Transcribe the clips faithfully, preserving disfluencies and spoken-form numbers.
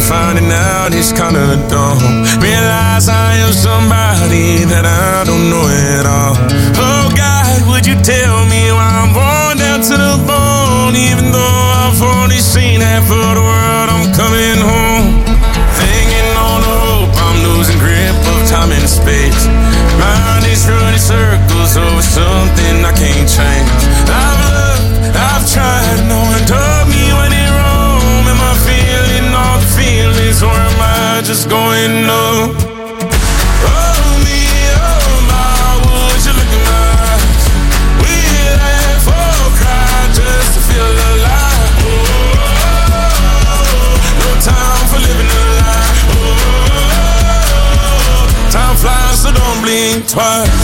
finding out it's kinda dumb. Realize I am somebody that I don't know at all. Oh God, would you tell me why I'm worn down to the bone? Even though I've only seen half of the world, I'm coming home. Hanging on the hope, I'm losing grip of time and space. Mind is running circles over something I can't change. I've loved, I've tried, no one told me when it wrong. Am I feeling all the feelings, or am I just going numb? Oh me, oh my, would you look in my eyes? We laugh or cry just to feel alive. Oh, no time for living a lie. Oh, time flies, so don't blink twice.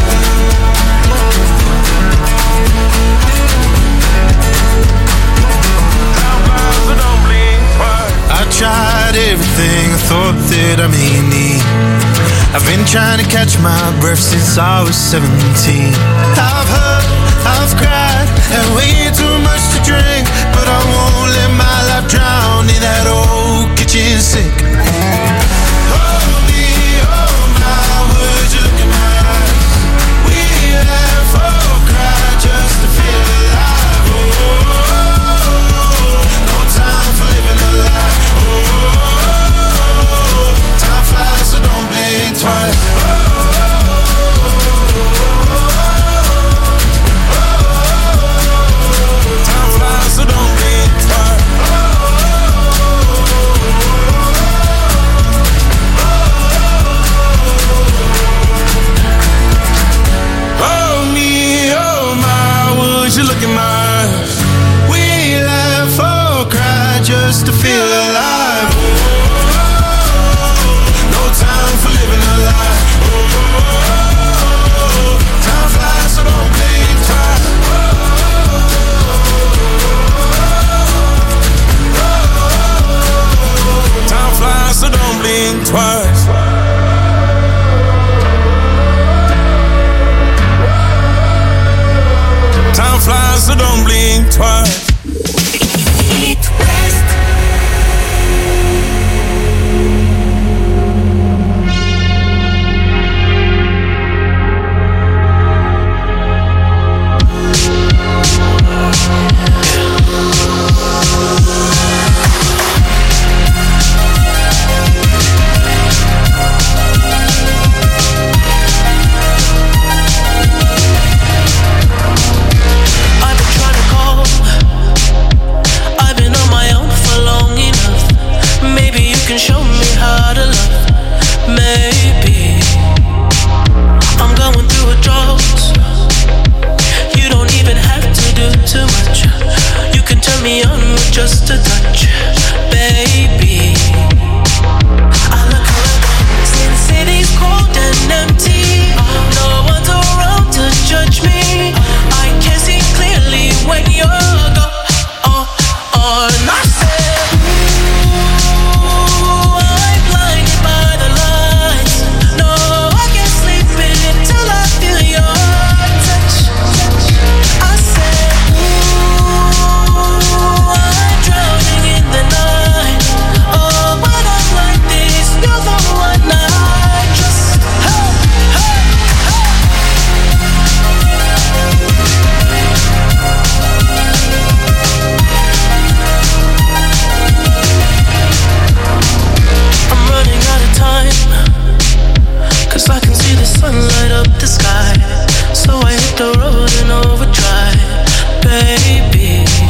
I tried everything I thought that I may need. I've been trying to catch my breath since I was seventeen. I've hurt, I've cried, had way too much to drink, but I won't let my life drown in that old kitchen sink. Hold me, oh my, would you look in my eyes? We laugh or cry just to feel alive. Oh, no time for living a lie. Time flies, so don't blink twice. Time flies, so don't blink twice. Oh me, oh my, would you look in my eyes? We laugh or cry just to feel alive. Time for living a lie. Oh, time flies, so don't blink twice. Oh, time flies, so don't blink twice. Time flies, so don't blink twice. Just a touch, baby. I look around, see the city's cold and empty. No one's around to judge me. I can see clearly when you're gone. Oh, oh, and I said, ooh, I'm blinded by the lights. No, I can't sleep until I feel your touch. I said, ooh, drowning in the night. Oh, when I'm like this, you're the one I trust. Hey, hey, hey. I'm running out of time, 'cause I can see the sun light up the sky. So I hit the road in overdrive, baby.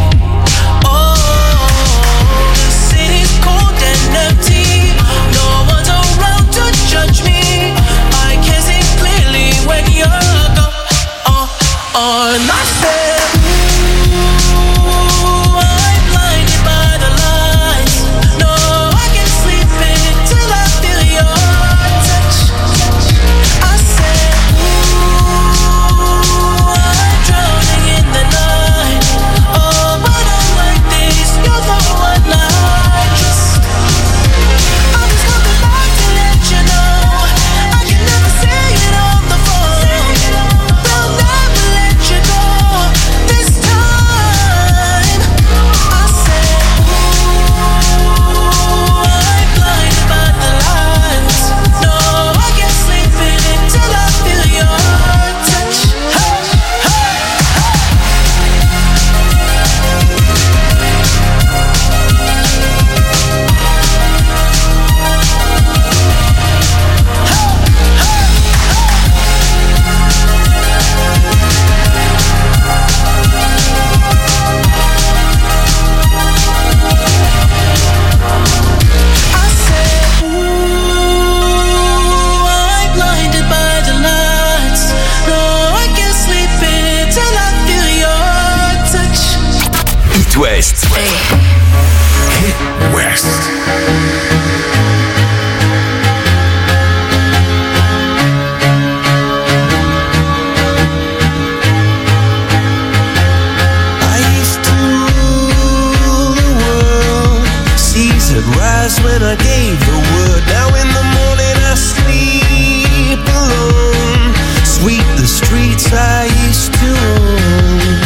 Empty, no one's around to judge me. I can see clearly when you're gone. Oh, oh, and I said, ooh, I'm blinded by the lights. No, I can't sleep until I feel your touch. I said, ooh, I'm drowning in the night. Oh, when I'm like this, you're the one I trust. West. Hit West. Rise when I gave the word. Now in the morning I sleep alone. Sweep the streets I used to own.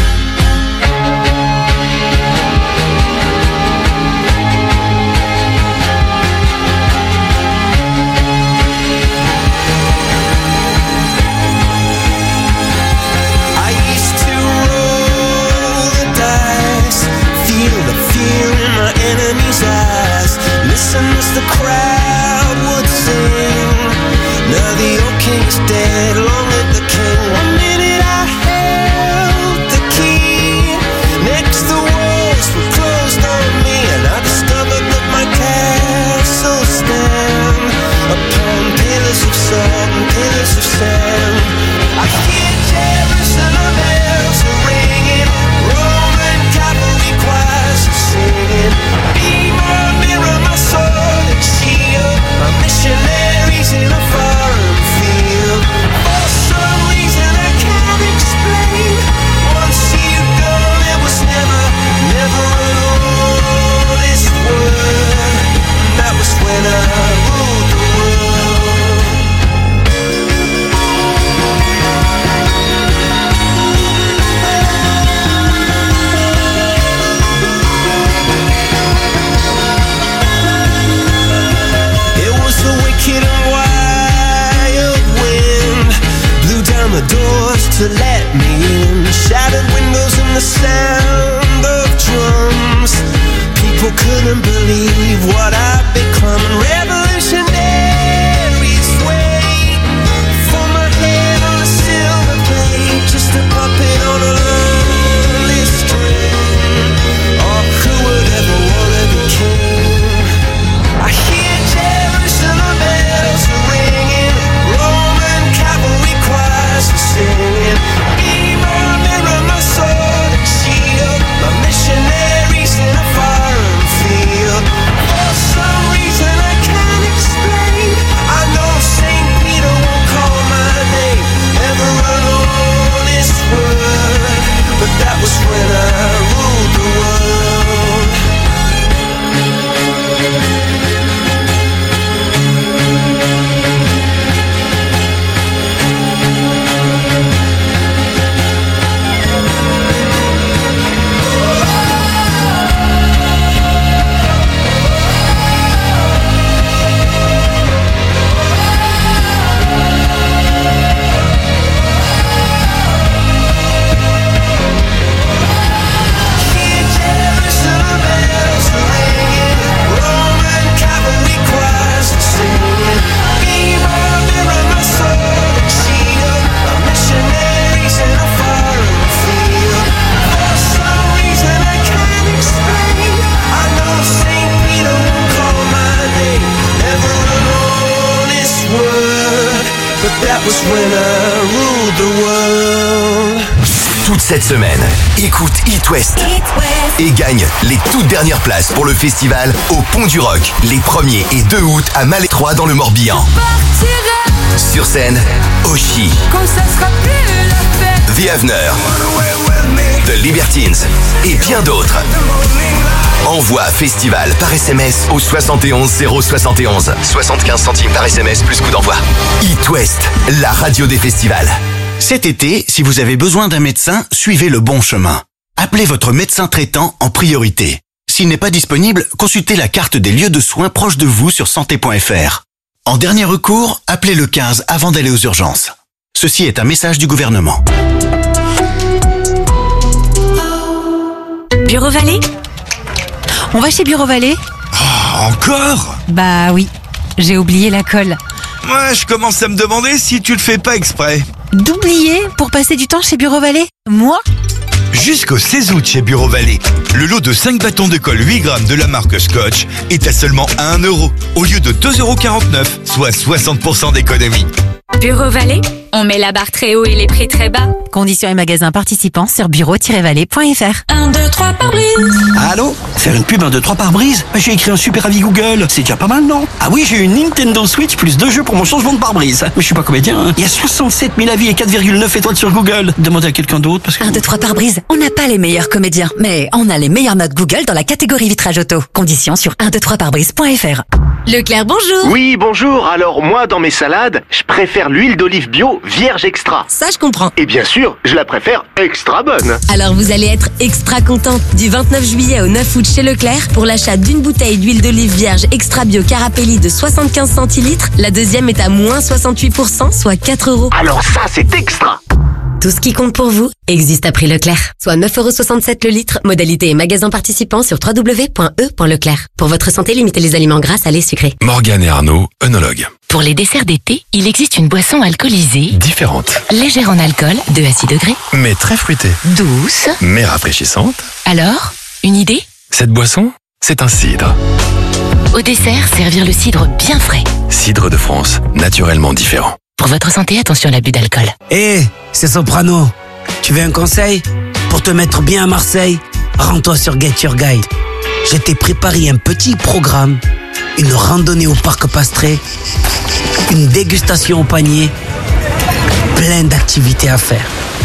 I used to roll the dice, feel the fear in my enemy's eyes. Listen as the crowd would sing. Now the old king is dead, long live the king. One minute I held the key. Next the walls were closed on me, and I discovered that my castle stand upon pillars of salt and pillars of sand. I hear Jerusalem bells are ringing, Roman cavalry choirs are singing. Be my mirror, my sword and shield, my missionaries in a foreign field. For some reason I can't explain, once you've gone it was never, never an honest word. That was when I ruled the world. The doors to let me in, shattered windows and the sound of drums. People couldn't believe what I'd become. Revolutionaries wait for my head on a silver plate, just a puppet on a lonely string. Oh, who would ever wanna be king? I hear Jerusalem bells ringing, Roman cavalry choirs singing. Be my mirror, my sword and shield, my missionaries in a foreign field. For some reason I can't explain, I know Saint Peter won't call my name, never an honest word. But that was when I ruled the world. Toute cette semaine, écoute It West et gagne les toutes dernières places pour le festival au Pont du Rock, les premiers et deux août à Malais trois dans le Morbihan. Sur scène, Oshi, The Avener, The Libertines et bien d'autres. Envoie festival par S M S au soixante et onze zéro soixante et onze. soixante-quinze centimes par S M S plus coût d'envoi. It West, la radio des festivals. Cet été, si vous avez besoin d'un médecin, suivez le bon chemin. Appelez votre médecin traitant en priorité. S'il n'est pas disponible, consultez la carte des lieux de soins proches de vous sur santé point f r. En dernier recours, appelez le quinze avant d'aller aux urgences. Ceci est un message du gouvernement. Bureau Vallée ? On va chez Bureau Vallée ? Oh, encore ? Bah oui, j'ai oublié la colle. Ouais, je commence à me demander si tu le fais pas exprès. D'oublier pour passer du temps chez Bureau Vallée ? Moi ? Jusqu'au seize août chez Bureau Vallée, le lot de cinq bâtons de colle huit grammes de la marque Scotch est à seulement un euro au lieu de deux euros quarante-neuf, soit soixante pour cent d'économie. Bureau Vallée, on met la barre très haut et les prix très bas. Conditions et magasins participants sur bureau tiret vallée point f r. un, deux, trois par brise. Allô? Faire une pub un, deux, trois par brise? J'ai écrit un super avis Google. C'est déjà pas mal, non? Ah oui, j'ai eu une Nintendo Switch plus deux jeux pour mon changement de pare-brise. Mais je suis pas comédien, hein. Il y a soixante-sept mille avis et quatre virgule neuf étoiles sur Google. Demandez à quelqu'un d'autre parce que... un, deux, trois par brise. On n'a pas les meilleurs comédiens, mais on a les meilleures notes Google dans la catégorie vitrage auto. Conditions sur un, deux, trois par brise point f r. Leclerc, bonjour. Oui, bonjour. Alors, moi, dans mes salades, je préfère l'huile d'olive bio vierge extra. Ça, je comprends. Et bien sûr, je la préfère extra bonne. Alors vous allez être extra content. Du vingt-neuf juillet au neuf août chez Leclerc, pour l'achat d'une bouteille d'huile d'olive vierge extra bio Carapelli de soixante-quinze centilitres, la deuxième est à moins soixante-huit pour cent, soit quatre euros. Alors ça, c'est extra. Tout ce qui compte pour vous existe à prix Leclerc. Soit neuf euros soixante-sept le litre. Modalité et magasin participants sur w w w point e point leclerc. Pour votre santé, limitez les aliments gras, salés, sucrés. Morgane et Arnaud, œnologues. Pour les desserts d'été, il existe une boisson alcoolisée, Différente, légère en alcool, deux à six degrés, mais très fruitée, douce, mais rafraîchissante. Alors, une idée? Cette boisson, c'est un cidre. Au dessert, servir le cidre bien frais. Cidre de France, naturellement différent. Pour votre santé, attention à l'abus d'alcool. Hé, hey, c'est Soprano. Tu veux un conseil? Pour te mettre bien à Marseille, rends-toi sur Get Your Guide. Je t'ai préparé un petit programme, une randonnée au parc Pastré, une dégustation au panier, plein d'activités à faire.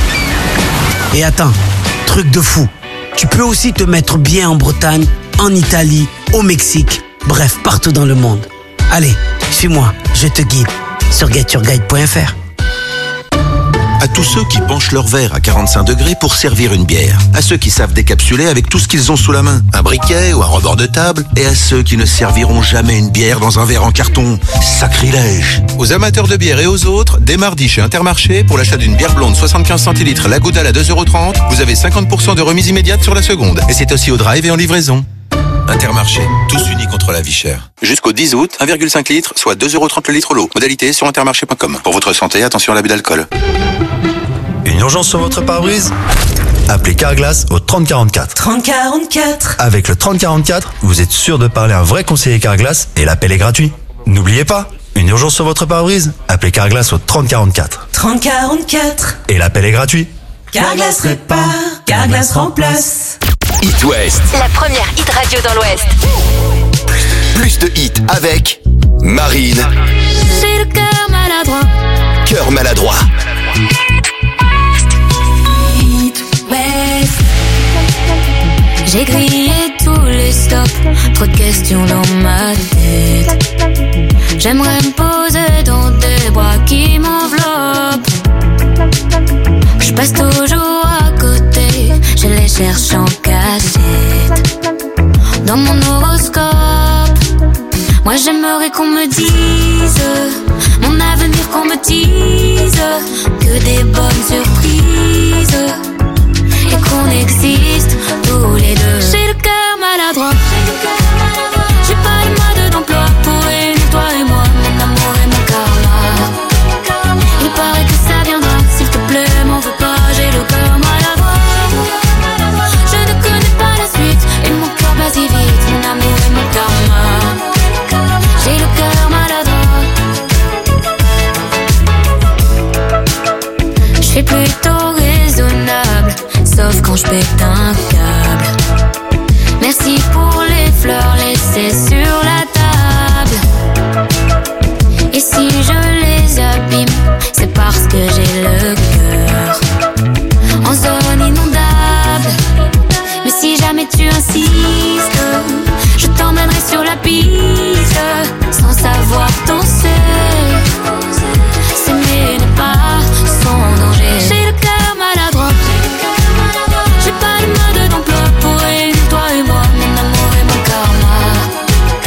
Et attends, truc de fou, tu peux aussi te mettre bien en Bretagne, en Italie, au Mexique, bref, partout dans le monde. Allez, suis-moi, je te guide sur get your guide point f r. À tous ceux qui penchent leur verre à quarante-cinq degrés pour servir une bière, à ceux qui savent décapsuler avec tout ce qu'ils ont sous la main, un briquet ou un rebord de table, et à ceux qui ne serviront jamais une bière dans un verre en carton. Sacrilège! Aux amateurs de bière et aux autres, dès mardi chez Intermarché, pour l'achat d'une bière blonde soixante-quinze centilitres La Goudale à deux euros trente, vous avez cinquante pour cent de remise immédiate sur la seconde. Et c'est aussi au drive et en livraison. Intermarché, tous unis contre la vie chère. Jusqu'au dix août, un virgule cinq litres, soit deux euros trente le litre l'eau. Modalité sur intermarché point com. Pour votre santé, attention à l'abus d'alcool. Une urgence sur votre pare-brise? Appelez Carglass au trente quarante-quatre. trente quarante-quatre. Avec le trente quarante-quatre, vous êtes sûr de parler à un vrai conseiller Carglass et l'appel est gratuit. N'oubliez pas, une urgence sur votre pare-brise? Appelez Carglass au trente quarante-quatre. trente quarante-quatre. Et l'appel est gratuit. Carglass répare, Carglass remplace. It West. La première hit radio dans l'Ouest. Plus de hits avec Marine. J'ai le cœur maladroit. Cœur maladroit. It West. J'ai grillé tous les stops. Trop de questions dans ma tête. J'aimerais me poser dans des bras qui m'enveloppent. Je passe toujours à côté, je les cherche en cachette. Dans mon horoscope, moi j'aimerais qu'on me dise mon avenir, qu'on me dise que des bonnes surprises et qu'on existe tous les deux. J'ai le cœur maladroit, j'ai pas le mode d'emploi pour réunir toi et moi, mon amour et mon karma. Il paraît que ça viendra, s'il te plaît, m'en veux pas, j'ai le cœur maladroit. Je ne connais pas la suite, et mon cœur bat si vite, mon amour et mon karma. J'ai le cœur maladroit. Je suis plutôt raisonnable, sauf quand je pète un câble. Merci pour les fleurs laissées sur la table. Et si je les abîme, c'est parce que j'ai le cœur en zone inondable. Mais si jamais tu insistes, je t'emmènerai sur la piste, sans savoir danser. S'aimer n'est pas sans danger. J'ai le cœur maladroit, j'ai pas le mode d'emploi pour réunir toi et moi, mon amour et mon karma.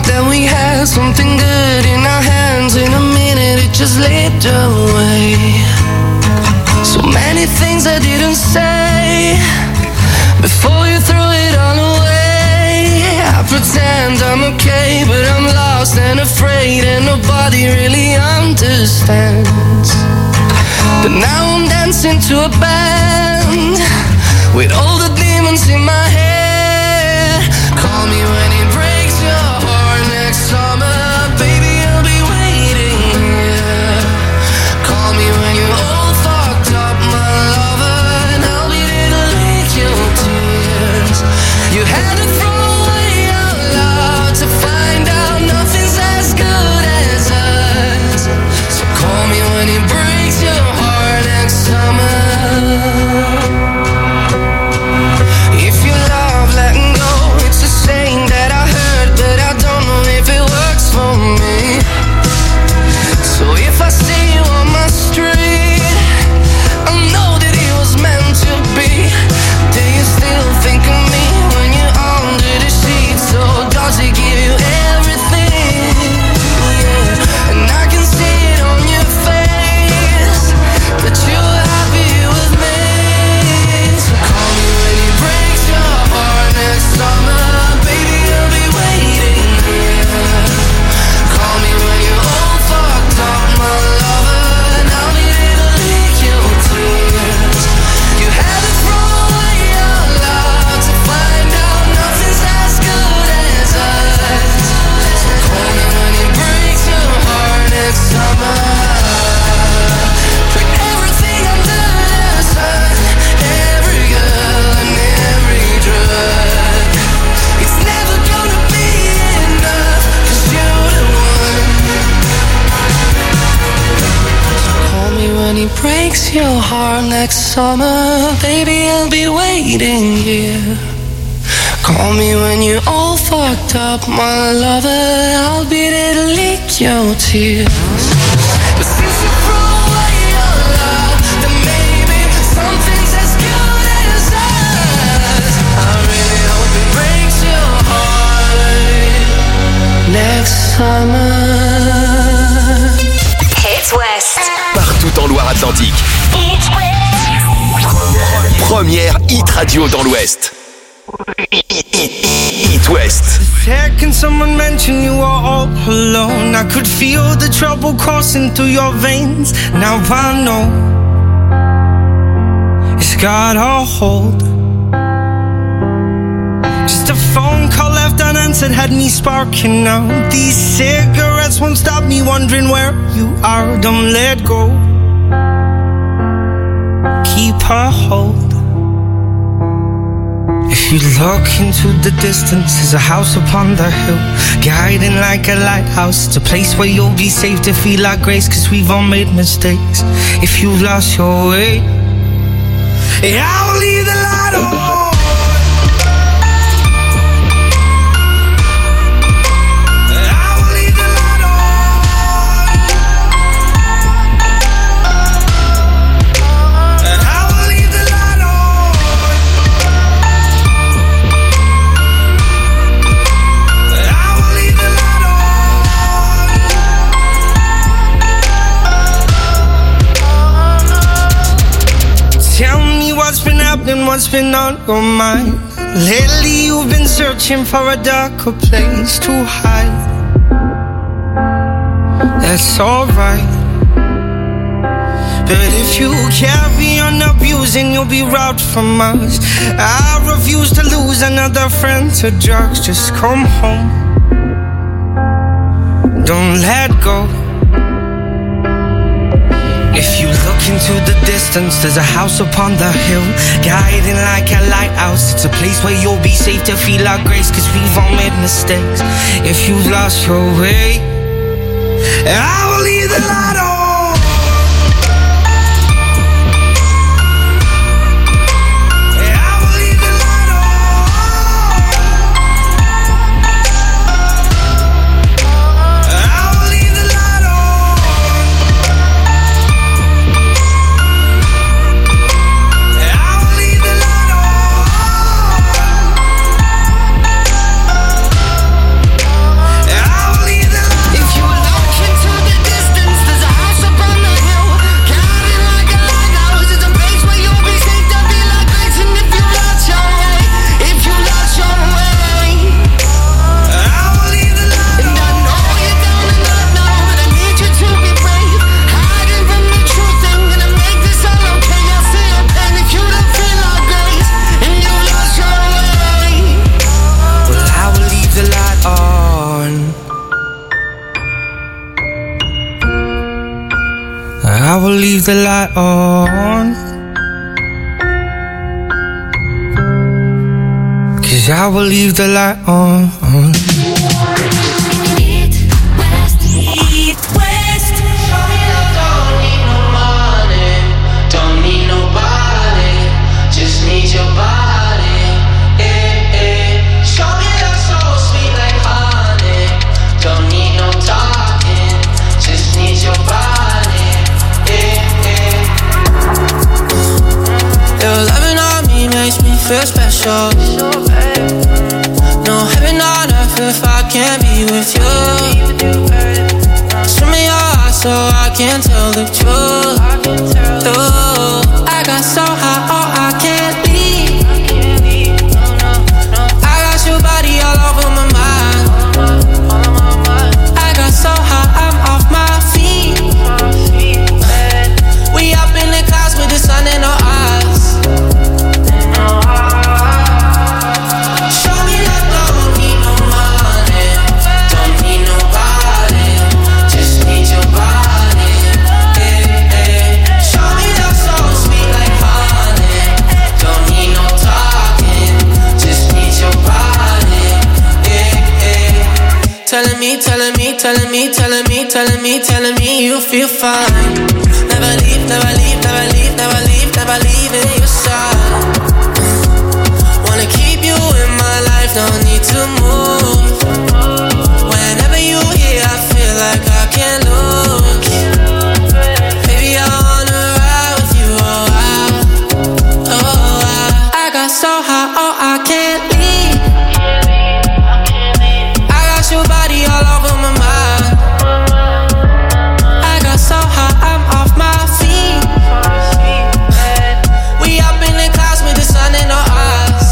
that we had something good in our hands. In a minute it just slipped away. So many things I didn't say before you threw it all away. I pretend I'm okay, but I'm lost and afraid, and nobody really understands. But now I'm dancing to a band with all the demons in my head. Call me when it breaks your heart next summer, baby, I'll be waiting here. Call me when you're all fucked up, my lover, and I'll be there to lick your tears. You had to throw away out loud to find out nothing's as good as us. So call me when it breaks your heart next summer. If you love letting go, it's a saying that I heard, but I don't know if it works for me. So if I see you on my street, I know that it was meant to be. Do you still think of me when you're under the sheets? So does it give you everything? Yeah. And I can see it on your face that you're happy with me. So call me when it breaks your heart next summer, baby, I'll be waiting here. Call me when you're all fucked up, my lover, and I'll be there to lick your tears. You had to throw away out loud to find out nothing's as good as us. So call me when it breaks your heart next summer. Put everything under the sun, every girl and every drug. It's never gonna be enough, 'cause you're the one. So call me when it breaks your heart next summer, baby, I'll be waiting here. Call me when you're all fucked up, my lover, I'll be there to lick your tears. But since you threw away your love, then maybe something's as good as us. I really hope it breaks your heart next summer. Hits West. Partout en Loire-Atlantique. Première hit radio dans l'Ouest. Hit West. The second someone mentioned you were all alone, I could feel the trouble coursing through your veins. Now I know it's got a hold. Just a phone call left unanswered had me sparking now. These cigarettes won't stop me wondering where you are. Don't let go, keep a hold. If you look into the distance, there's a house upon the hill, guiding like a lighthouse. It's a place where you'll be safe to feel like grace, 'cause we've all made mistakes. If you've lost your way, yeah, I'll leave the light on. What's been on your mind? Lately you've been searching for a darker place to hide. That's alright, but if you carry on abusing, you'll be robbed from us. I refuse to lose another friend to drugs. Just come home, don't let go. If you look into the distance, there's a house upon the hill, guiding like a lighthouse. It's a place where you'll be safe to feel our grace, 'cause we've all made mistakes. If you've lost your way, I will leave the light on. I will leave the light on. Cause I will leave the light on. Eat West, Eat West. Don't need no money, don't need nobody, just need your body. Eh, eh. Show me love so sweet like honey. Don't need no talking, just need your body. Eh, eh. Your loving on me makes me feel special. No heaven on earth if I can't be with you. Swim in your eyes so I can tell the truth. Ooh, I got so high, oh I can't leave. I got your body all over my mind. I got so high, I'm off my feet. We up in the clouds with the sun in our eyes. Telling me, telling me, telling me, telling me, telling me, telling me you feel fine. Never leave, never leave, never leave, never leave, never leave in your side. Wanna keep you in my life, don't need to move. Whenever you here, I feel like I can't lose. Baby, I wanna ride with you, oh I, oh I. I got so high, oh I can't leave. Your body all over my mind. I got so high, I'm off my feet. We up in the clouds with the sun in our eyes.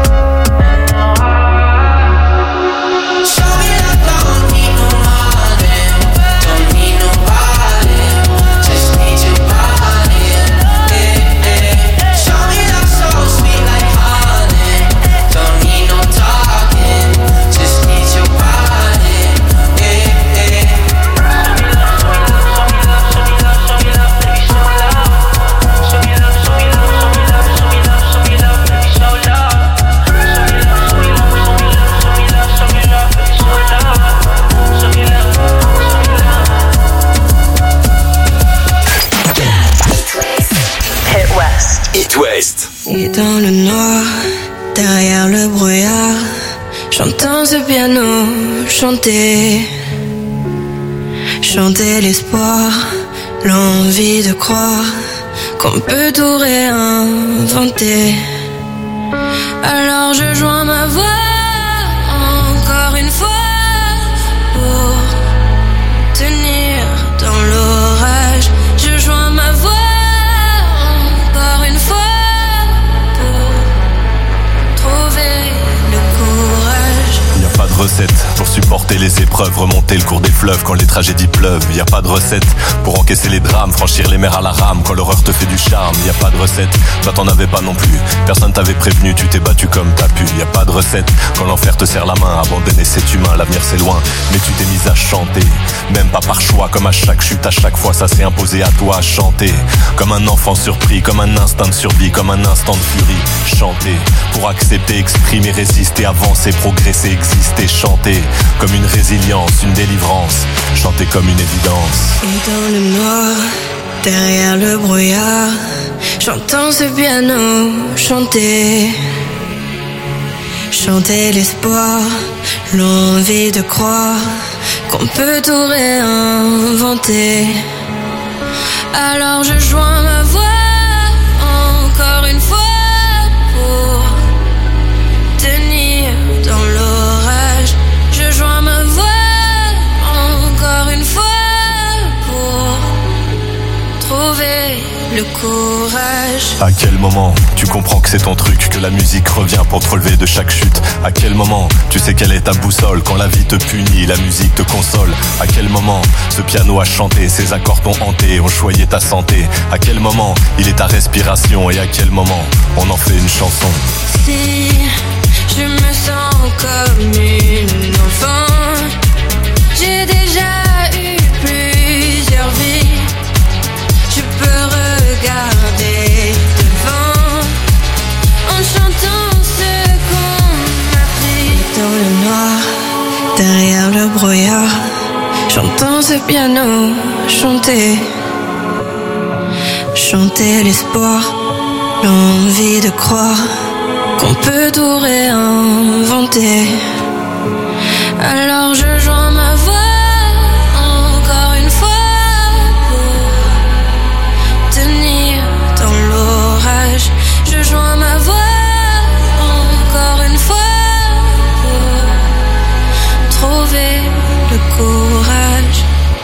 Show me that don't need no money, don't need nobody, just need your body. Eh, eh. Show me that so sweet like honey, don't need no talking, just need your body. It West. Et dans le noir, derrière le brouillard, j'entends ce piano chanter. Chanter l'espoir, l'envie de croire qu'on peut tout réinventer. Alors je joins ma voix encore une fois pour tenir dans l'orage. Je joins ma voix encore une fois pour trouver le courage. Y a pas de recette pour supporter les épreuves, remonter le cours des fleuves quand les tragédies pleuvent. Y a pas de recette pour encaisser les drames, franchir les mers à la rame quand l'horreur te fait du charme. Y a pas de recette, toi t'en avais pas non plus. Personne t'avait prévenu, tu t'es battu comme t'as pu. Y a pas de recette quand l'enfer te serre la main, abandonner c'est humain, l'avenir c'est loin. Mais tu t'es mise à chanter, même pas par choix, comme à chaque chute, à chaque fois ça s'est imposé à toi. Chanter comme un enfant surpris, comme un instinct de survie, comme un instant de furie. Chanter pour accepter, exprimer, résister, avancer, progresser, exister. Chanter comme une résilience, une délivrance. Chanter comme une évidence. Et dans le noir, derrière le brouillard, j'entends ce piano chanter. Chanter l'espoir, l'envie de croire qu'on peut tout réinventer. Alors je joins ma voix encore une fois pour tenir dans l'orage. Je joins ma voix encore une fois pour trouver le courage. À quel moment tu comprends que c'est ton truc, que la musique revient pour te relever de chaque chute? À quel moment tu sais quelle est ta boussole? Quand la vie te punit, la musique te console. À quel moment ce piano a chanté, ses accords t'ont hanté, ont choyé ta santé? À quel moment il est ta respiration? Et à quel moment on en fait une chanson? Si je me sens comme une enfant, j'ai déjà eu plusieurs vies. ce piano, chanter, chanter l'espoir, l'envie de croire qu'on peut tout réinventer. Alors je joins ma voix encore une fois pour tenir dans l'orage. Je joins ma voix encore une fois pour trouver le courage.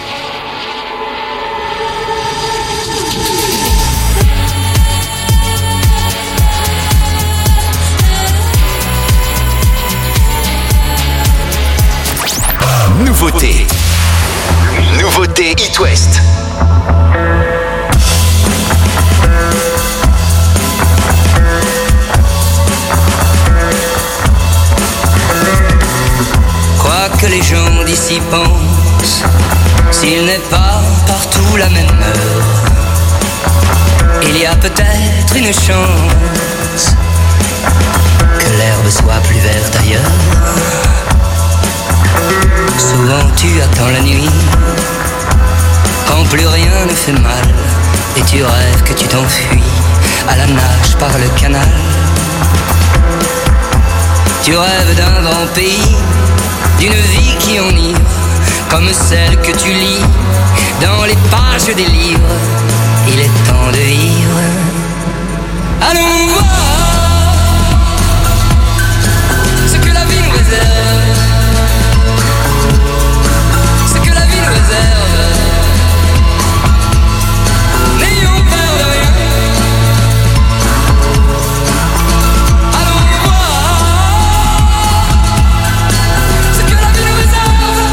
Nouveauté. Nouveauté It West. Quoi que les gens d'ici pensent, s'il n'est pas partout la même heure, il y a peut-être une chance que l'herbe soit plus verte ailleurs. Souvent tu attends la nuit, quand plus rien ne fait mal, et tu rêves que tu t'enfuis à la nage par le canal. Tu rêves d'un grand pays, d'une vie qui enivre, comme celle que tu lis dans les pages des livres. Il est temps de vivre. Allons voir ce que la vie nous réserve, ce que la vie nous réserve. N'ayons peur de rien. Allons voir ce que la vie nous réserve,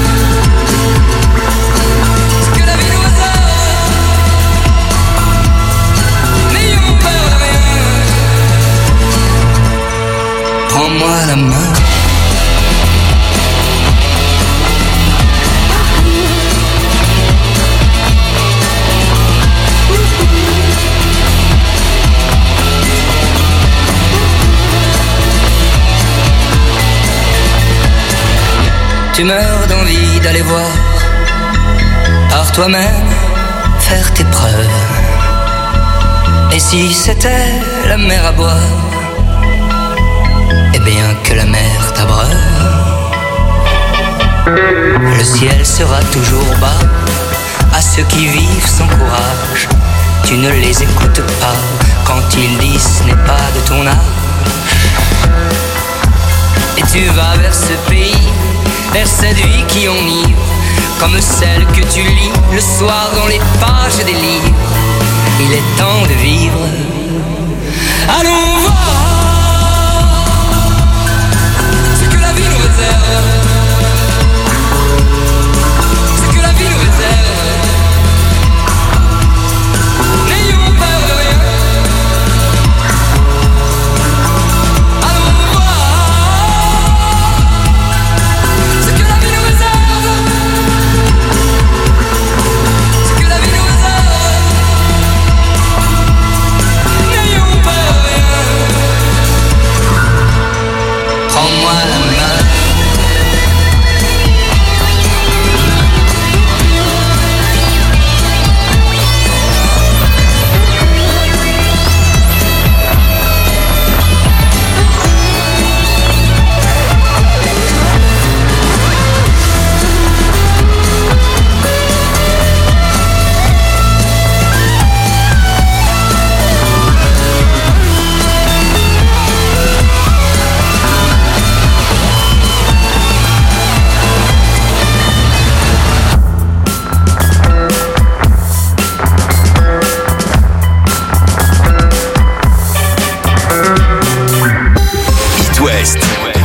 ce que la vie nous réserve. N'ayons peur de rien. Prends-moi la main. Tu meurs d'envie d'aller voir par toi-même, faire tes preuves. Et si c'était la mer à boire, eh bien que la mer t'abreuve. Le ciel sera toujours bas à ceux qui vivent sans courage. Tu ne les écoutes pas quand ils disent ce n'est pas de ton âge. Et tu vas vers ce pays, vers cette vie qui enivre, comme celle que tu lis le soir dans les pages des livres. Il est temps de vivre. Allons voir ce que la vie nous réserve, ce que la vie nous réserve. N'ayons peur de rien. Allons voir ce que la vie nous réserve, ce que la vie nous réserve. N'ayons peur de rien. Prends-moi la main. It West.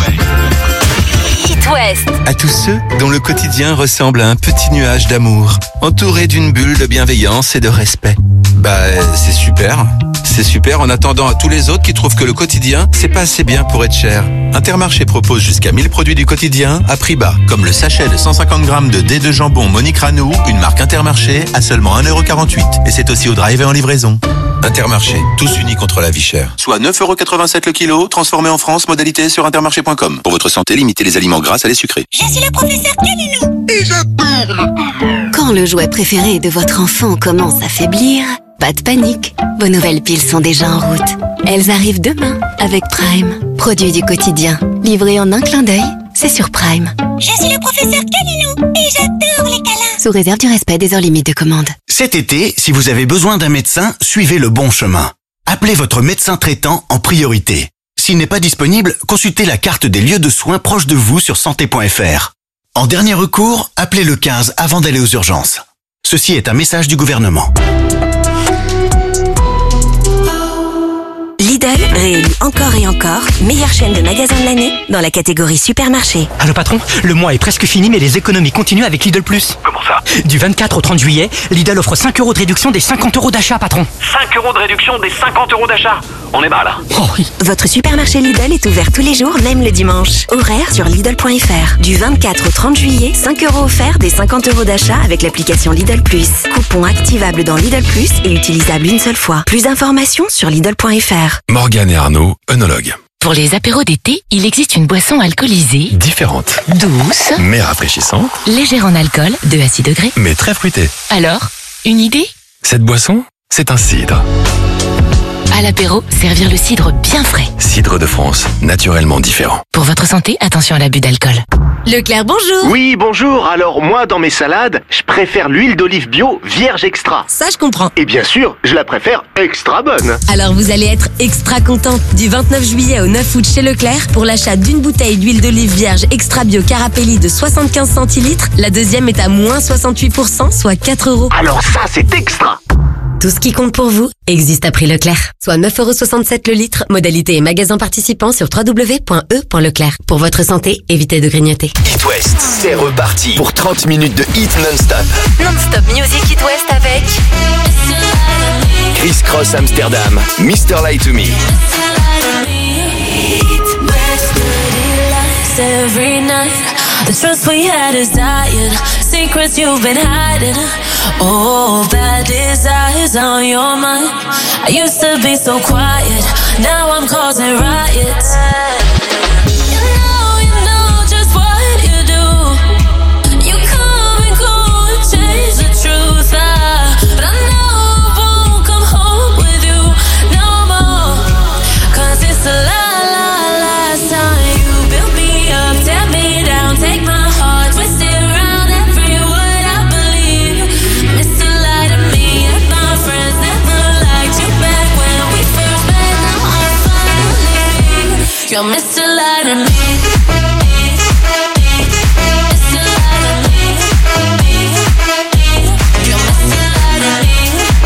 It West. À tous ceux dont le quotidien ressemble à un petit nuage d'amour, entouré d'une bulle de bienveillance et de respect. Bah, c'est super. C'est super en attendant à tous les autres qui trouvent que le quotidien, c'est pas assez bien pour être cher. Intermarché propose jusqu'à mille produits du quotidien à prix bas, comme le sachet de cent cinquante grammes de dés de jambon Monique Ranou, une marque Intermarché, à seulement un euro quarante-huit. Et c'est aussi au drive et en livraison. Intermarché, tous unis contre la vie chère. Soit neuf euros quatre-vingt-sept le kilo, transformé en France, modalité sur intermarché point com. Pour votre santé, limitez les aliments gras à les sucrés. Je suis le professeur Canino et j'adore le ballon. Quand le jouet préféré de votre enfant commence à faiblir, pas de panique, vos nouvelles piles sont déjà en route. Elles arrivent demain avec Prime. Produit du quotidien, livré en un clin d'œil, c'est sur Prime. Je suis le professeur Canino et j'adore les câlins. Sous réserve du respect des heures limites de commande. Cet été, si vous avez besoin d'un médecin, suivez le bon chemin. Appelez votre médecin traitant en priorité. S'il n'est pas disponible, consultez la carte des lieux de soins proches de vous sur santé point f r. En dernier recours, appelez le quinze avant d'aller aux urgences. Ceci est un message du gouvernement. Lidl réélu encore et encore meilleure chaîne de magasins de l'année dans la catégorie supermarché. Allô patron, le mois est presque fini mais les économies continuent avec Lidl Plus. Comment ça? Du vingt-quatre au trente juillet, Lidl offre cinq euros de réduction des cinquante euros d'achat, patron. cinq euros de réduction des cinquante euros d'achat? On est bas là. Oh oui. Votre supermarché Lidl est ouvert tous les jours, même le dimanche. Horaire sur Lidl point f r. Du vingt-quatre au trente juillet, cinq euros offerts des cinquante euros d'achat avec l'application Lidl Plus. Coupon activable dans Lidl Plus et utilisable une seule fois. Plus d'informations sur Lidl point f r. Morgane et Arnaud, œnologues. Pour les apéros d'été, il existe une boisson alcoolisée, Différente, douce, mais rafraîchissante, légère en alcool, de à six degrés. mais très fruitée. Alors, une idée? Cette boisson, c'est un cidre. À l'apéro, servir le cidre bien frais. Cidre de France, naturellement différent. Pour votre santé, attention à l'abus d'alcool. Leclerc, bonjour. Oui, bonjour. Alors, moi, dans mes salades, je préfère l'huile d'olive bio vierge extra. Ça, je comprends. Et bien sûr, je la préfère extra bonne. Alors vous allez être extra content. Du vingt-neuf juillet au neuf août chez Leclerc, pour l'achat d'une bouteille d'huile d'olive vierge extra bio Carapelli de soixante-quinze centilitres, la deuxième est à moins soixante-huit pour cent, soit quatre euros. Alors ça, c'est extra. Tout ce qui compte pour vous existe à prix Leclerc. Soit neuf euros soixante-sept le litre, modalité et magasin participant sur w w w point e point leclerc. Pour votre santé, évitez de grignoter. It West, c'est reparti pour trente minutes de hit non-stop. Non-stop Music It West avec Criss Cross Amsterdam, mister Lie to Me. Every night, the trust we had is dying. Secrets you've been hiding. Oh, bad desires on your mind. I used to be so quiet. Now I'm causing riots. You know, you know just what you do. You come and go and change the truth. I, but I know I won't come home with you no more. Cause it's a lie, lie, last time. Tear me down, take my heart, twist it around every word I believe. Mister Lie to me, and my friends never liked you back when we first met. Now I finally see you're Mister Lie to me. Mister Lie to me. You're Mister Lie to me.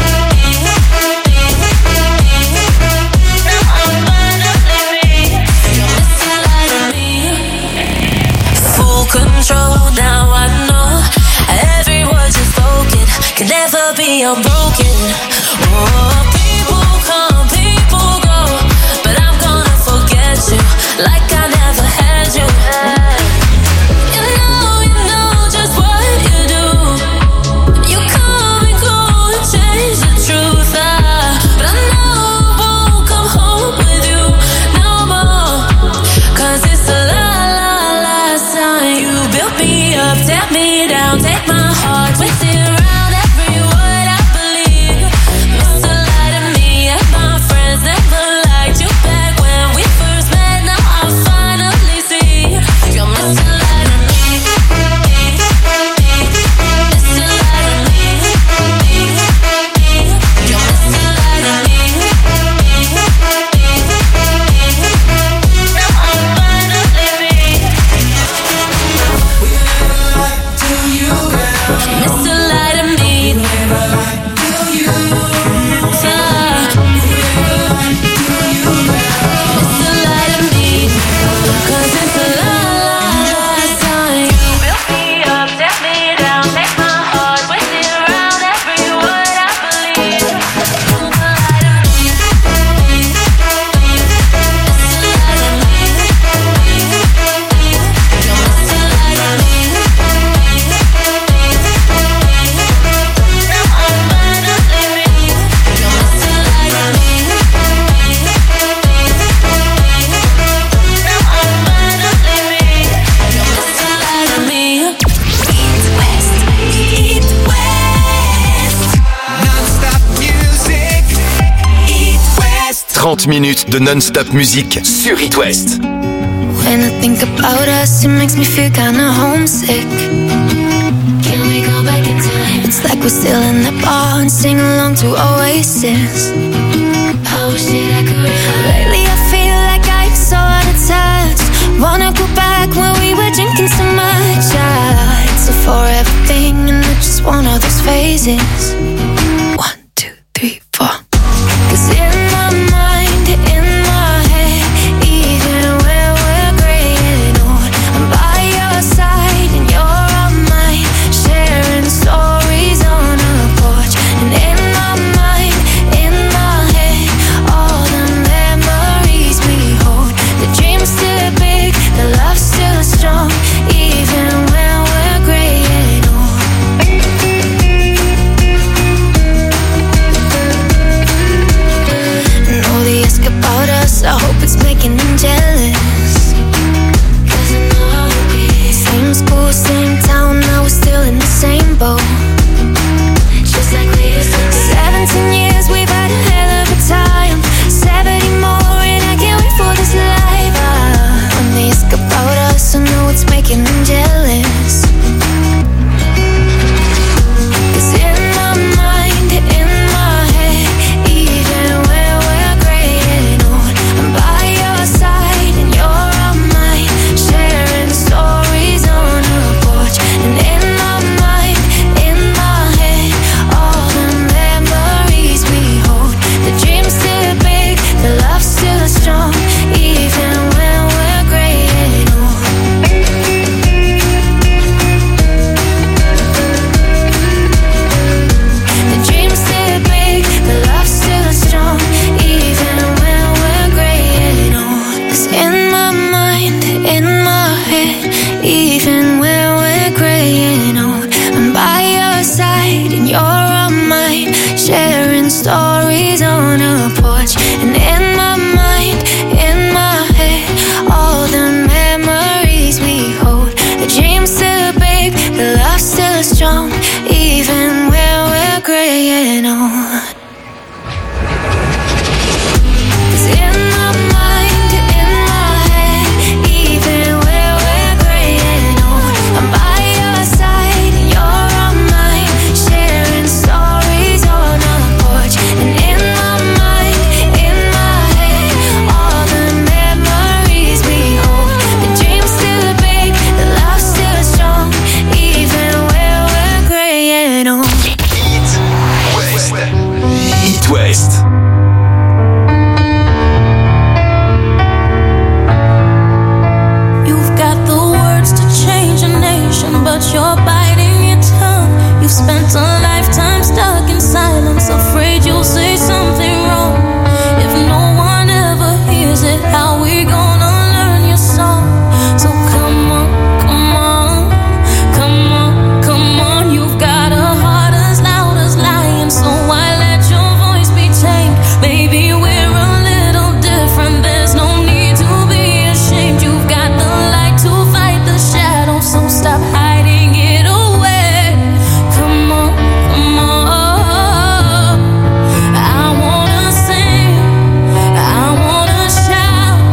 Now I finally see you're Mister Lie to me. Full control, now I know every word you've spoken can never be unbroken. Oh, people come, people go, but I'm gonna forget you like I never had you. You know, you know just what you do. You come and go and change the truth. I, but I know I won't come home with you no more. Cause it's a lie, lie, last time. You built me up, tear me down, take my heart, twist it around every word I believe. Mister Lie to me, and my friends never liked you back when we first met. Now I find trente minutes de non-stop musique sur It West. When I think about us, it makes me feel kinda homesick. Can we go back in time? It's like we're still in the bar and sing along to Oasis. I wish that I could. Lately I feel like I so out of touch. Wanna go back when we were drinking so much. I, it's a forever thing and I just want all those phases. One, two, three, four. Cause in my mind, in my head, even when we're gray and old, I'm by your side and you're on mine, sharing stories on a porch. And in my mind, in my head, all the memories we hold. The dream's still big, the love's still strong, even when we're gray and old. And all they ask about us, I hope it's making them jealous. Cause I know how it be. Same school, same town, now we're still in the same boat. Just like we used to be. Seventeen years, we've had a hell of a time. Seventy more and I can't wait for this life. Ah, when they ask about us, I know it's making them jealous. Cause in my mind, in my head, even when we're gray and old, I'm by your side and you're on mine, sharing stories on a porch. And in my mind, in my head, all the memories we hold. The dream's still big, the love's still strong, even when we're gray and old. The dream's still big, the love's still strong, even when we're gray and old. 'Cause in my mind, in my head, even when we're gray and old, I'm by your side and you're on mine, sharing stories on a porch. And in my mind, in my head, all the memories we hold. The dream's still big, the love's still strong, even when we're gray and old. 'Cause in my mind, in my head, even when we're gray and old, I'm by your side and you're on mine, sharing stories on a porch. And in my mind, in my head, all the memories we hold. The dream's still big, the love's still strong, even when we're gray and old. West. It West. You've got the words to change a nation, but you're biting your tongue. You've spent a lifetime stuck in silence, afraid you'll say something wrong. If no one ever hears it, how we gonna learn your song? So come on, come on, come on, come on. You've got a heart as loud as lion, so why let your voice be tamed? Maybe we're a little different, there's no need to be ashamed. You've got the light to fight the shadow, so stop hiding it away. Come on, come on. I wanna sing, I wanna shout,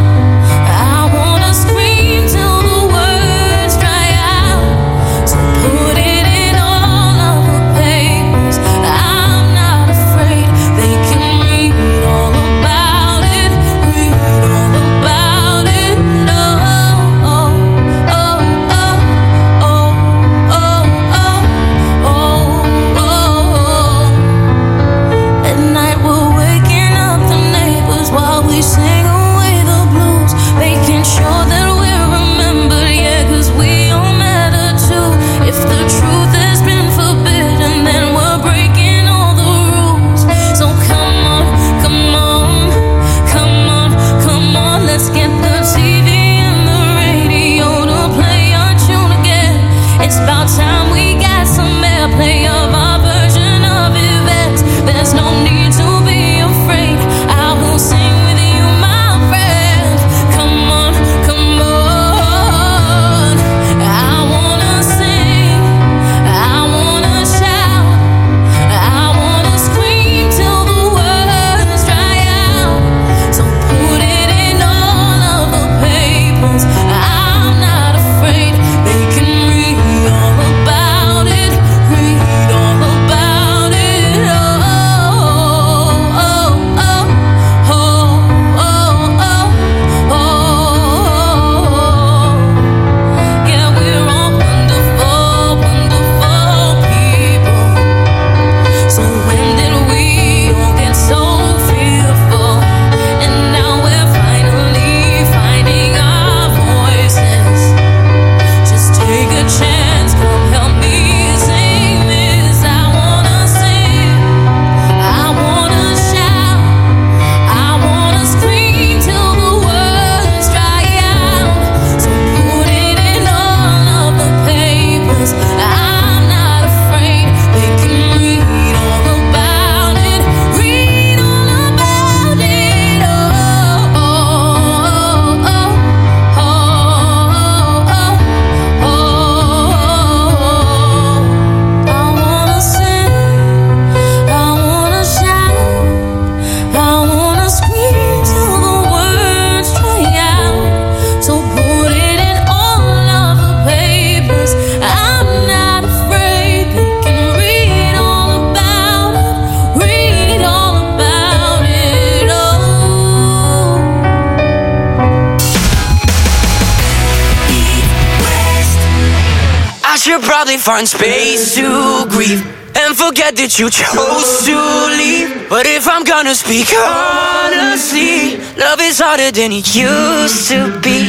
find space to grieve and forget that you chose to leave. But if I'm gonna speak honestly, love is harder than it used to be.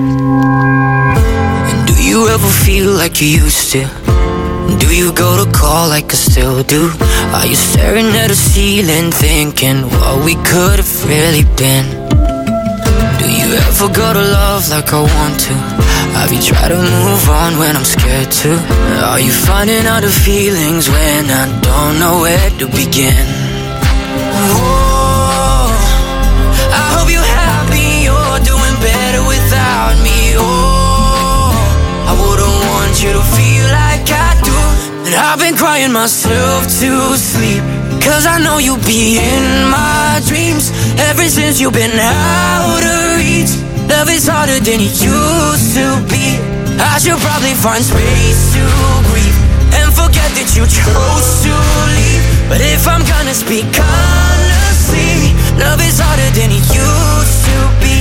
And do you ever feel like you used to? Do you go to call like I still do? Are you staring at the ceiling thinking what we could have really been? Do you ever go to love like I want to? Have you tried to move on when I'm scared to? Are you finding out the feelings when I don't know where to begin? Oh, I hope you're happy, you're doing better without me. Oh, I wouldn't want you to feel like I do. And I've been crying myself to sleep, cause I know you'll be in my dreams ever since you've been out of reach. Love is harder than it used to be. I should probably find space to grieve and forget that you chose to leave. But if I'm gonna speak honestly, love is harder than it used to be.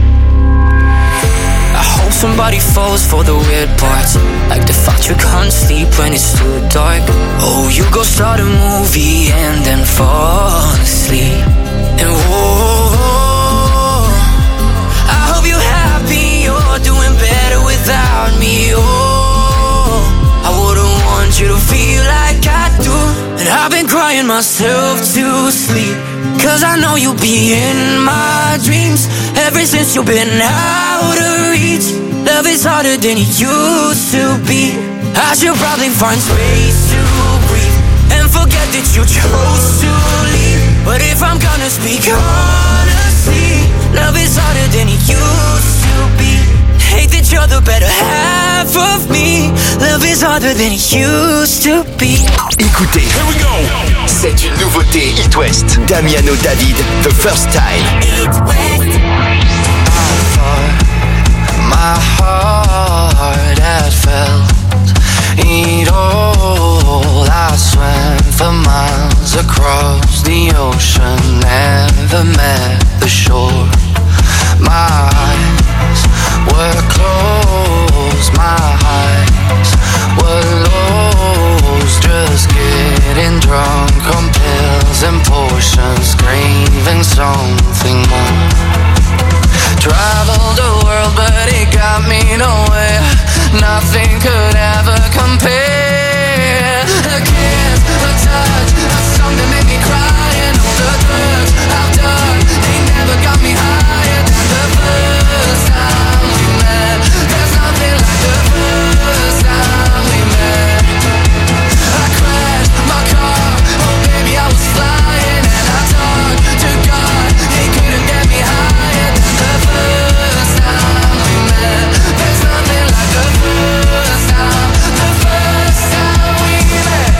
I hope somebody falls for the weird parts, like the fact you can't sleep when it's too dark. Oh, you go start a movie and then fall asleep. And whoa, I hope you're happy, you're doing better without me. Oh, I wouldn't want you to feel like I do. And I've been crying myself to sleep, cause I know you'll be in my dreams ever since you've been out of reach. Love is harder than it used to be. I should probably find space to breathe and forget that you chose to leave. But if I'm gonna speak honestly, love is harder than it used to be. Hate that you're the better half of me. Love is harder than it used to be. Écoutez, c'est une nouveauté It West. Damiano David, The First Time. It West. My heart had felt it all. I swam for miles across the ocean, never met the shore. My eyes were closed, my eyes were lost, just getting drunk on pills and potions, craving something more. Traveled the world, but it got me nowhere. Nothing could ever compare. A kiss, a touch, a song that made me cry, and all the drugs I've done, they never got me higher than the first time we met. There's nothing like the first time we met. I crashed my car, oh baby I was flying, and I talked to God, he couldn't get me higher than the first time we met. There's nothing like the first time, the first time we met.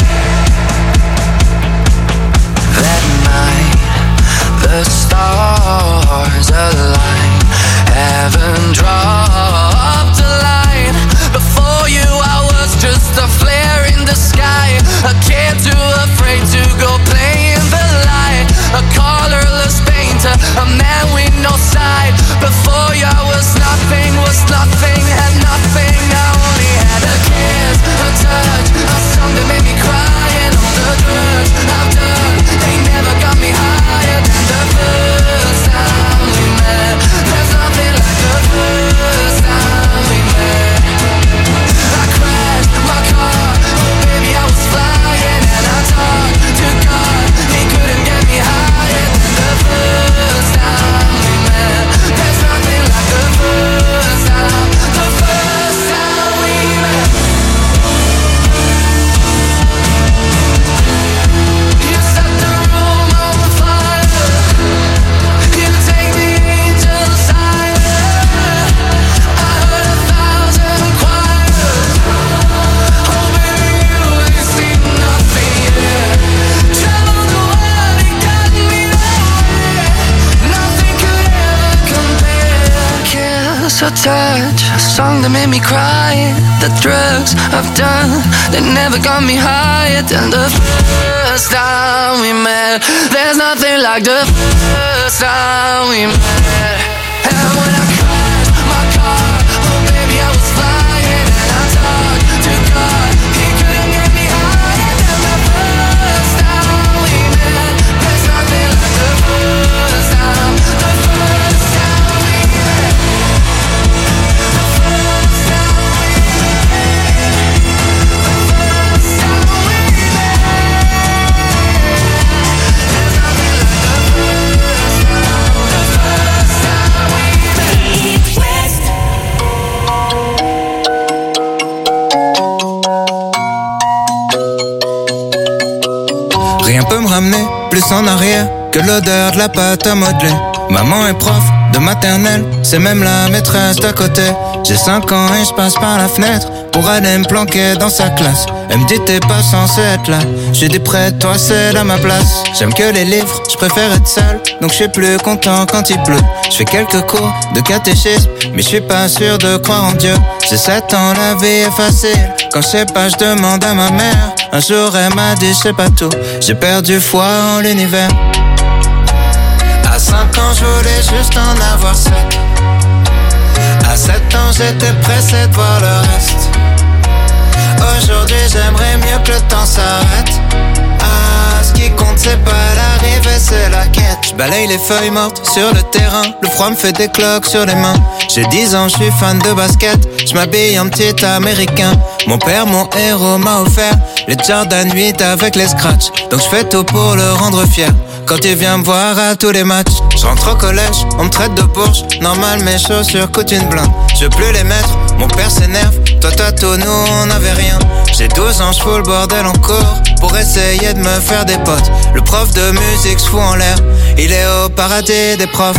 That night, the stars aligned, heaven dropped a line. Before you I was just a flare in the sky, a kid too afraid to go play in the light, a colorless painter, a man with no side. Before you I was nothing, was nothing, had nothing. I only had a kiss, a touch, a song that made me cry, and all the drugs I've done, they never got me higher than the first time we met. There's nothing like the first time we met. I crashed my car, oh baby I was flying, and I talked to God, he couldn't get me higher than the first time we met. There's nothing like the first time, the first time we met. You set the room on fire, you take me to the side. I heard a thousand choirs, oh baby you ain't seen nothing yet. Traveled the world and got me nowhere, nothing could ever compare. Kiss or touch, a song that made me cry, the drugs I've done, they never got me higher than the first time we met. There's nothing like the first time we met. And when I crashed my car, oh baby I was flying, and I talked to God, Rien peut me ramener plus en arrière que l'odeur de la pâte à modeler. Maman est prof de maternelle, c'est même la maîtresse d'à côté. J'ai cinq ans et je passe par la fenêtre pour aller me planquer dans sa classe. Elle me dit t'es pas censé être là. J'ai dit près de toi c'est là ma place. J'aime que les livres, je préfère être seul, donc je suis plus content quand il pleut. Je fais quelques cours de catéchisme, mais je suis pas sûr de croire en Dieu. J'ai sept ans, la vie est facile. Quand je sais pas, je demande à ma mère. Un jour elle m'a dit je sais pas tout. J'ai perdu foi en l'univers. À cinq ans, je voulais juste en avoir sept. À sept ans, j'étais pressé de voir le reste. Aujourd'hui, j'aimerais mieux que le temps s'arrête. Ah, ce qui compte, c'est pas l'arrivée, c'est la quête. Je balaye les feuilles mortes sur le terrain. Le froid me fait des cloques sur les mains. J'ai dix ans, je suis fan de basket. Je m'habille en petit américain. Mon père, mon héros, m'a offert les Jordan huit avec les scratchs. Donc je fais tout pour le rendre fier. Quand il vient me voir à tous les matchs, je rentre au collège, on me traite de bourge. Normal, mes chaussures coûtent une blinde. Je veux plus les mettre, mon père s'énerve. Toi t'as tout, nous on avait rien. J'ai douze ans, je fous le bordel en cours pour essayer de me faire des potes. Le prof de musique se fout en l'air, il est au paradis des profs.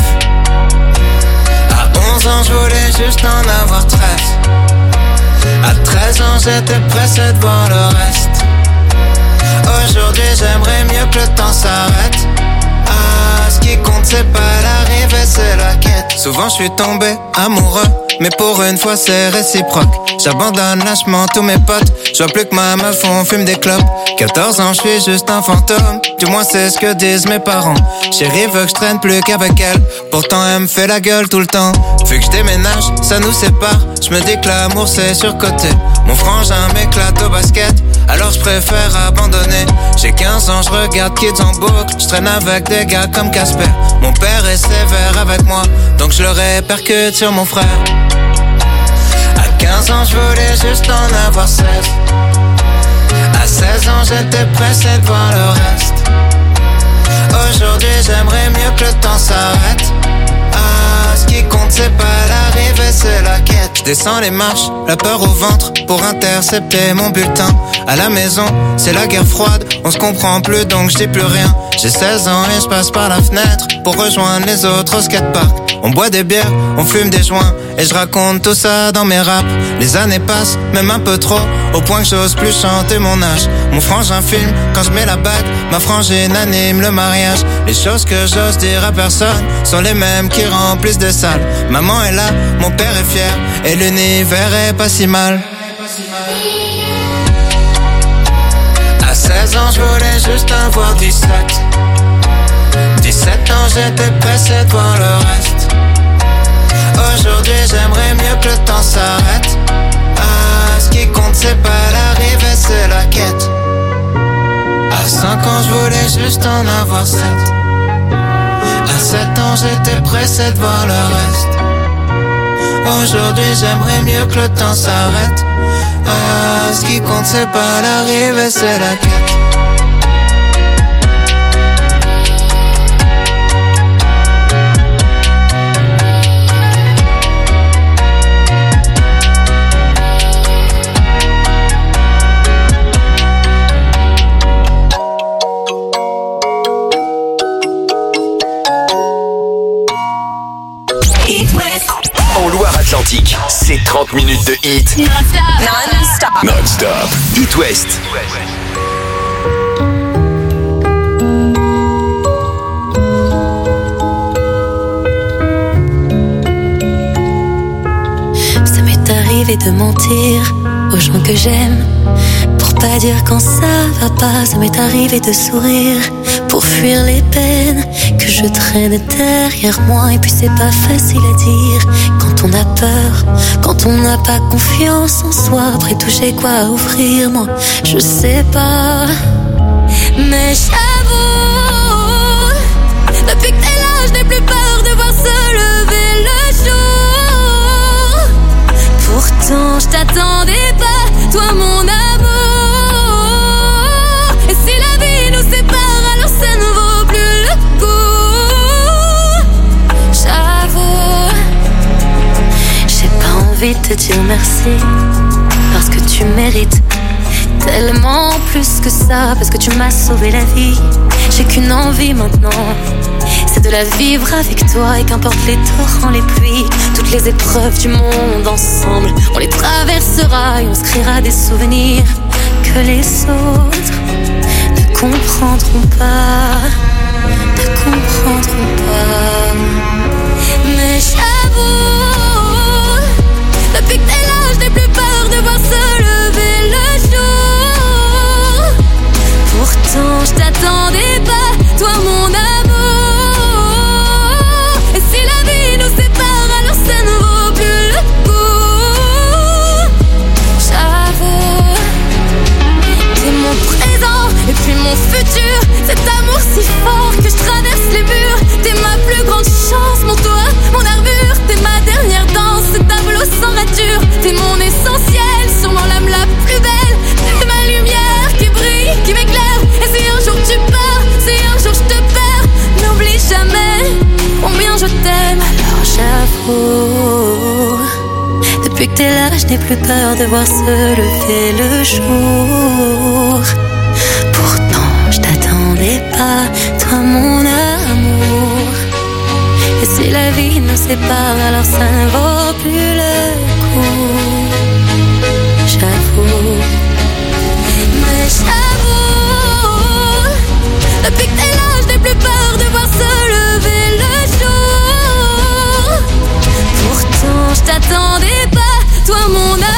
À onze ans, je voulais juste en avoir treize. À treize ans, j'étais pressé de voir le reste. Aujourd'hui, j'aimerais mieux que le temps s'arrête. Ah, ce qui compte, c'est pas l'arrivée, c'est la quête. Souvent, je suis tombé amoureux, mais pour une fois, c'est réciproque. J'abandonne lâchement tous mes potes. Je vois plus que ma meuf, on fume des clopes. quatorze ans, je suis juste un fantôme. Du moins, c'est ce que disent mes parents. Chérie veut que je traîne plus qu'avec elle. Pourtant, elle me fait la gueule tout le temps. Vu que je déménage, ça nous sépare. Je me dis que l'amour, c'est surcoté. Mon frangin m'éclate au basket, alors je préfère abandonner. J'ai quinze ans, je regarde Kids en boucle. Je traîne avec des gars comme Casper. Mon père est sévère avec moi, donc je le répercute sur mon frère. À quinze ans, je voulais juste en avoir seize. À seize ans, j'étais pressé de voir le reste. Aujourd'hui, j'aimerais mieux que le temps s'arrête. Ah, ce qui compte, c'est pas l'arrivée, c'est la quête. Je descends les marches, la peur au ventre, pour intercepter mon bulletin. À la maison, c'est la guerre froide, on se comprend plus donc je dis plus rien. J'ai seize ans et je passe par la fenêtre pour rejoindre les autres au skatepark. On boit des bières, on fume des joints, et je raconte tout ça dans mes raps. Les années passent, même un peu trop, au point que j'ose plus chanter mon âge. Mon frangin filme quand je mets la bague, ma frangine anime le mariage. Les choses que j'ose dire à personne sont les mêmes qui remplissent des salles. Maman est là, mon père est fier, et l'univers est pas si mal. À seize ans, je voulais juste avoir dix-sept. dix-sept ans, j'étais pressé de voir le reste. Aujourd'hui, j'aimerais mieux que le temps s'arrête. Ah, ce qui compte, c'est pas l'arrivée, c'est la quête. À cinq ans, je voulais juste en avoir sept. À sept ans, j'étais pressé de voir le reste. Aujourd'hui, j'aimerais mieux que le temps s'arrête. Ah, ce qui compte, c'est pas l'arrivée, c'est la quête. En Loire-Atlantique, c'est trente minutes de hit. Non-stop. Non-stop. Hit West. Ça m'est arrivé de mentir aux gens que j'aime pour pas dire quand ça va pas. Ça m'est arrivé de sourire pour fuir les peines que je traîne derrière moi. Et puis c'est pas facile à dire quand on a peur, quand on n'a pas confiance en soi. Après tout j'ai quoi à offrir, moi je sais pas. Mais j'avoue, depuis que t'es là je n'ai plus peur de voir se lever le jour. Pourtant je t'attendais pas, toi mon amour. Et si la vie nous sépare, alors ça ne vaut plus le coup. J'avoue, j'ai pas envie de te dire merci, parce que tu mérites Tellement plus que ça, parce que tu m'as sauvé la vie. J'ai qu'une envie maintenant, c'est de la vivre avec toi. Et qu'importe les torrents, les pluies, toutes les épreuves du monde ensemble, on les traversera et on se créera des souvenirs que les autres ne comprendront pas, ne comprendront pas. Mais j'avoue, depuis que t'es là, je n'ai plus peur de voir se lever le jour. Pourtant je t'attendais pas, toi mon amour. Et si la vie nous sépare, alors ça ne vaut plus le coup. J'avoue, t'es mon présent et puis mon futur. Cet amour si fort que je traverse les murs. T'es ma plus grande chance, mon toit, mon armure. T'es ma dernière danse, ce tableau sans rature. T'es mon essentiel, sûrement l'âme la plus belle. T'es ma lumière qui brille, qui m'éclaire. Et si un jour tu pars, si un jour je te perds, n'oublie jamais combien je t'aime. Alors j'avoue, depuis que t'es là, je n'ai plus peur de voir se lever le jour. Pourtant je t'attendais pas, toi mon amour. Et si la vie nous sépare, alors ça ne vaut plus le coup. J'avoue, mais j'avoue, depuis que t'es là, je n'ai plus peur de voir se lever le jour. Pourtant je t'attendais pas, toi mon amour.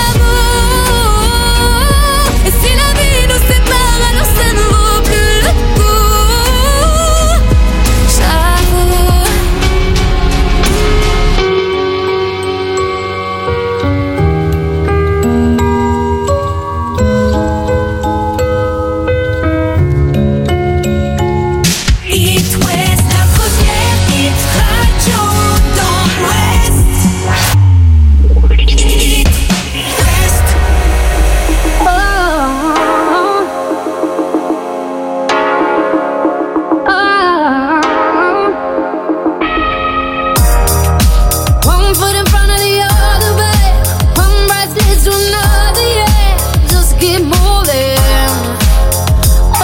Et si la vie nous sépare, alors ça ne vaut plus le coup. J'avoue. It West, la première hit radio dans l'Ouest. It West. Oh. Oh. One foot in front of the other, babe. One breath leads to another, yeah. Just keep moving. Oh,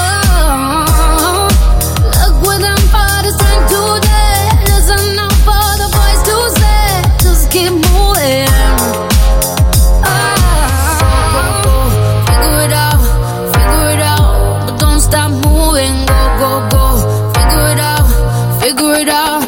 look what them parties bring today. Listen out for the voice to say. Just keep moving. Oh, figure it out, figure it out, but don't stop moving. Go, go, go. Figure it out, figure it out.